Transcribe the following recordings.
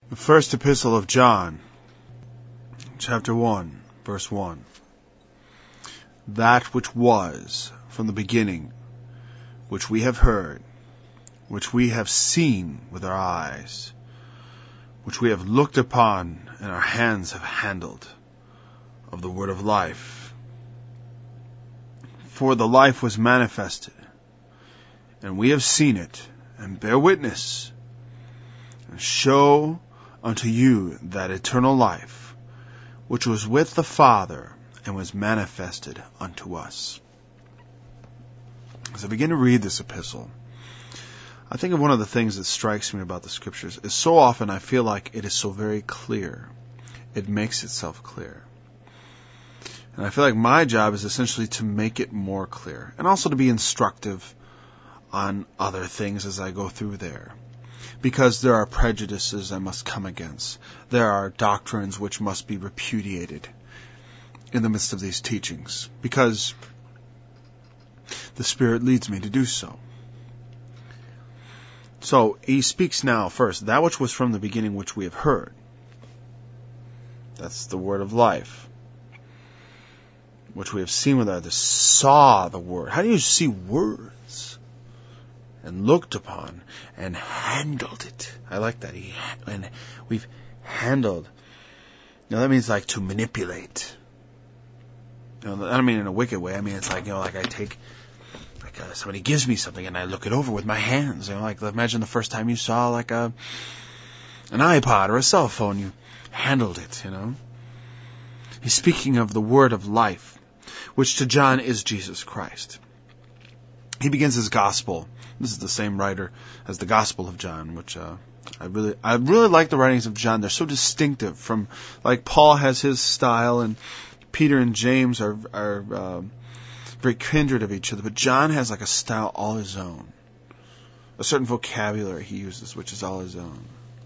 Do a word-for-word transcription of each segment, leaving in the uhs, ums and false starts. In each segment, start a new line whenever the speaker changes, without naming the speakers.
The first epistle of John, chapter one, verse one. That which was from the beginning, which we have heard, which we have seen with our eyes, which we have looked upon and our hands have handled, of the word of life. For the life was manifested, and we have seen it, and bear witness, and show unto you that eternal life, which was with the Father, and was manifested unto us. As I begin to read this epistle, I think of one of the things that strikes me about the Scriptures is so often I feel like it is so very clear. It makes itself clear. And I feel like my job is essentially to make it more clear, and also to be instructive on other things as I go through there. Because there are prejudices I must come against. There are doctrines which must be repudiated in the midst of these teachings. Because the Spirit leads me to do so. So, he speaks now first, that which was from the beginning which we have heard. That's the word of life. Which we have seen with our eyes, saw the word. How do you see words? And looked upon and handled it. I like that. He, and we've handled. Now that means like to manipulate. You know, I don't mean in a wicked way. I mean it's like, you know, like I take, like uh, somebody gives me something and I look it over with my hands. You know, like imagine the first time you saw like a an iPod or a cell phone, you handled it. You know. He's speaking of the word of life, which to John is Jesus Christ. He begins his gospel. This is the same writer as the Gospel of John, which uh, I really, I really like the writings of John. They're so distinctive from, like Paul has his style, and Peter and James are are uh, very kindred of each other. But John has like a style all his own, a certain vocabulary he uses, which is all his own.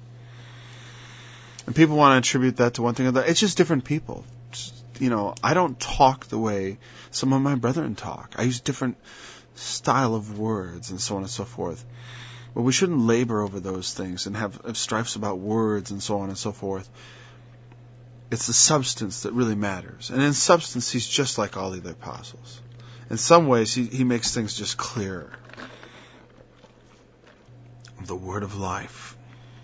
And people want to attribute that to one thing or the other. It's just different people. Just, you know, I don't talk the way some of my brethren talk. I use different style of words and so on and so forth. But we shouldn't labor over those things and have, have strifes about words and so on and so forth. It's the substance that really matters. And in substance, he's just like all the other apostles. In some ways, he, he makes things just clearer. The word of life.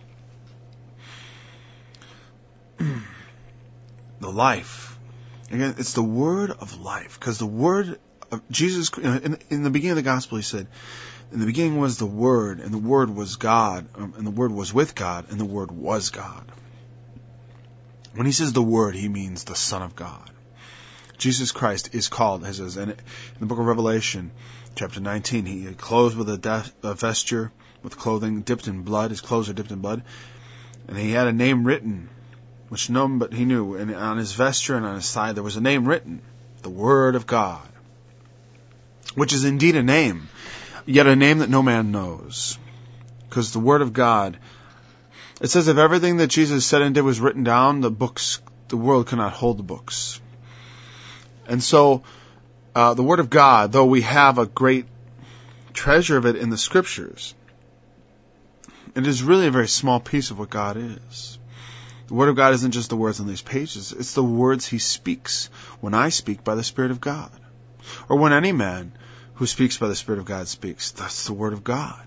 The life. Again, it's the word of life. Because the word Jesus, in, in the beginning of the gospel, he said, in the beginning was the Word, and the Word was God, um, and the Word was with God, and the Word was God. When he says the Word, he means the Son of God. Jesus Christ is called, as is in, in the book of Revelation, chapter nineteen, he is clothed with a, de- a vesture, with clothing dipped in blood, his clothes are dipped in blood, and he had a name written, which none but he knew, and on his vesture and on his side there was a name written, the Word of God. Which is indeed a name, yet a name that no man knows. Because the Word of God, it says if everything that Jesus said and did was written down, the books, the world could not hold the books. And so, uh, the Word of God, though we have a great treasure of it in the Scriptures, it is really a very small piece of what God is. The Word of God isn't just the words on these pages, it's the words He speaks when I speak by the Spirit of God. Or when any man who speaks by the Spirit of God speaks. That's the Word of God.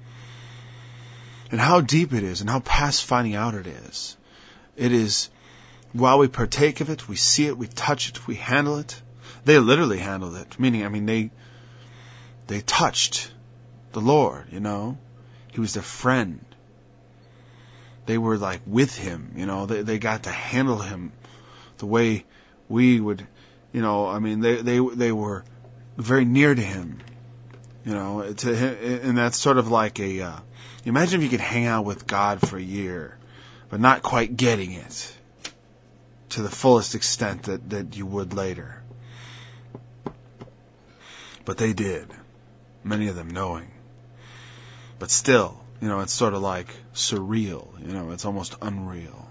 And how deep it is and how past finding out it is. It is, while we partake of it, we see it, we touch it, we handle it. They literally handled it. Meaning, I mean, they they touched the Lord, you know. He was their friend. They were like with Him, you know. They, they got to handle Him the way we would. You know, I mean, they they they were very near to Him, you know, to him, and that's sort of like a. Uh, imagine if you could hang out with God for a year, but not quite getting it to the fullest extent that, that you would later. But they did, many of them knowing. But still, you know, it's sort of like surreal, you know, it's almost unreal.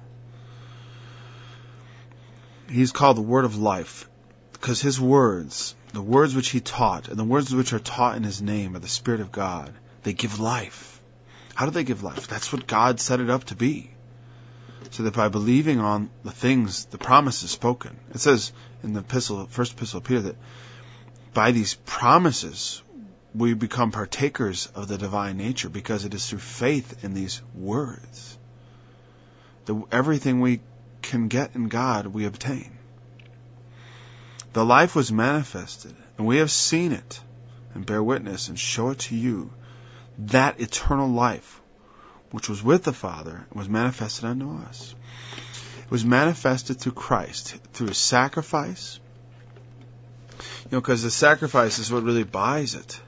He's called the Word of Life. Because His words, the words which He taught, and the words which are taught in His name by the Spirit of God, they give life. How do they give life? That's what God set it up to be. so that by believing on the things, the promises spoken, it says in the epistle, first epistle of Peter, that by these promises we become partakers of the divine nature, because it is through faith in these words that everything we can get in God we obtain. The life was manifested, and we have seen it, and bear witness, and show it to you, that eternal life which was with the Father was manifested unto us. It was manifested through Christ, through His sacrifice. You know, because the sacrifice is what really buys it.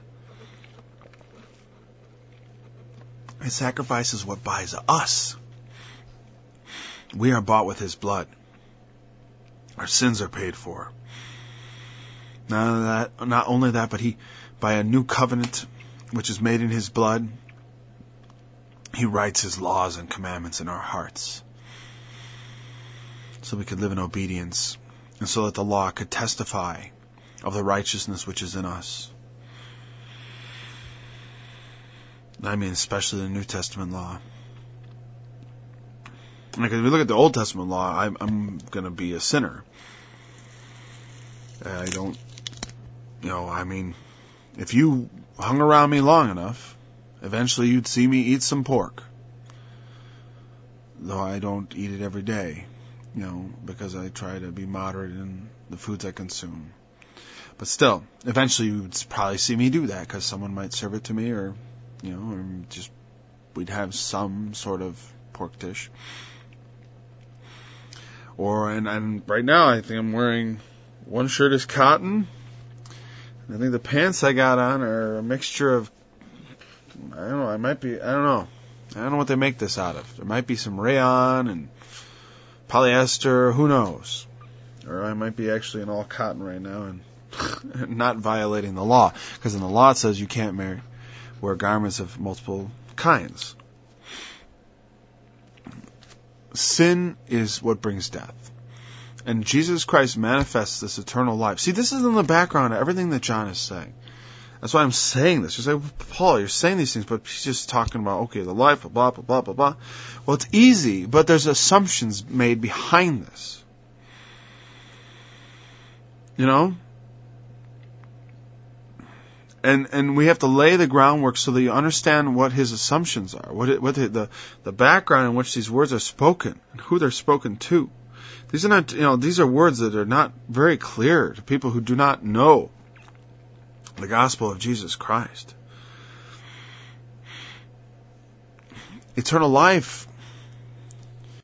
His sacrifice is what buys us. We are bought with His blood. Our sins are paid for. Not that, not only that, but He, by a new covenant, which is made in His blood, He writes His laws and commandments in our hearts, so we could live in obedience, and so that the law could testify of the righteousness which is in us. I mean, especially the New Testament law. Like, if we look at the Old Testament law, I'm, I'm going to be a sinner. I don't, you know, I mean, if you hung around me long enough, eventually you'd see me eat some pork. Though I don't eat it every day, you know, because I try to be moderate in the foods I consume. But still, eventually you would probably see me do that, because someone might serve it to me, or, you know, or just, we'd have some sort of pork dish. Or, and, and right now I think I'm wearing, one shirt is cotton, and I think the pants I got on are a mixture of, I don't know, I might be, I don't know. I don't know what they make this out of. There might be some rayon and polyester, who knows. Or I might be actually in all cotton right now and not violating the law. Because in the law it says you can't marry, wear garments of multiple kinds. Sin is what brings death. And Jesus Christ manifests this eternal life. See, this is in the background of everything that John is saying. That's why I'm saying this. You say, Paul, you're saying these things, but he's just talking about, okay, the life, blah, blah, blah, blah, blah. Well, it's easy, but there's assumptions made behind this. You know? And and we have to lay the groundwork so that you understand what his assumptions are, what it, what the, the the background in which these words are spoken, and who they're spoken to. These are not, you know, these are words that are not very clear to people who do not know the gospel of Jesus Christ. Eternal life